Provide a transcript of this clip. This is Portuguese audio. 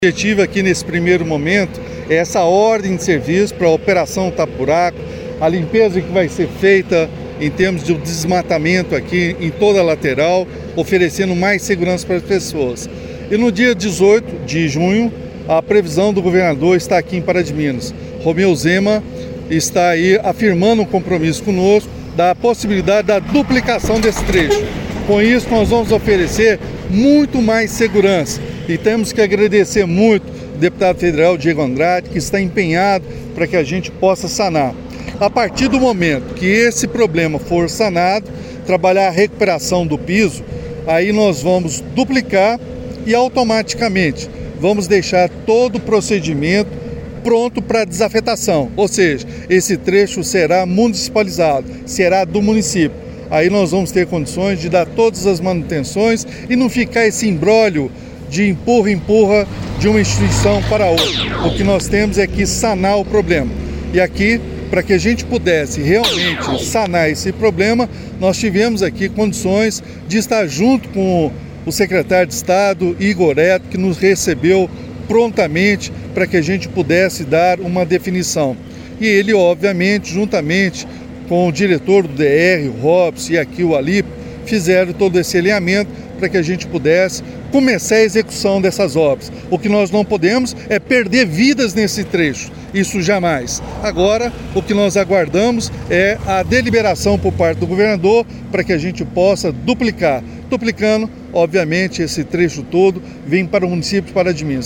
O objetivo aqui nesse primeiro momento é essa ordem de serviço para a operação tapa-buraco, a limpeza que vai ser feita em termos de desmatamento aqui em toda a lateral, oferecendo mais segurança para as pessoas. E no dia 18 de junho, a previsão do governador está aqui em Pará de Minas. Romeu Zema está aí afirmando um compromisso conosco da possibilidade da duplicação desse trecho. Com isso, nós vamos oferecer muito mais segurança. E temos que agradecer muito o deputado federal Diego Andrade, que está empenhado para que a gente possa sanar. A partir do momento que esse problema for sanado, trabalhar a recuperação do piso, aí nós vamos duplicar e automaticamente vamos deixar todo o procedimento pronto para desafetação. Ou seja, esse trecho será municipalizado, será do município. Aí nós vamos ter condições de dar todas as manutenções e não ficar esse imbróglio de empurra de uma instituição para outra. O que nós temos é que sanar o problema. E aqui, para que a gente pudesse realmente sanar esse problema, nós tivemos aqui condições de estar junto com o secretário de Estado, Igor Eto, que nos recebeu prontamente para que a gente pudesse dar uma definição. E ele, obviamente, juntamente com o diretor do DR, o Robson, e aqui o Alip, fizeram todo esse alinhamento para que a gente pudesse começar a execução dessas obras. O que nós não podemos é perder vidas nesse trecho, isso jamais. Agora, o que nós aguardamos é a deliberação por parte do governador para que a gente possa duplicar. Duplicando, obviamente, esse trecho todo vem para o município de Pará de Minas.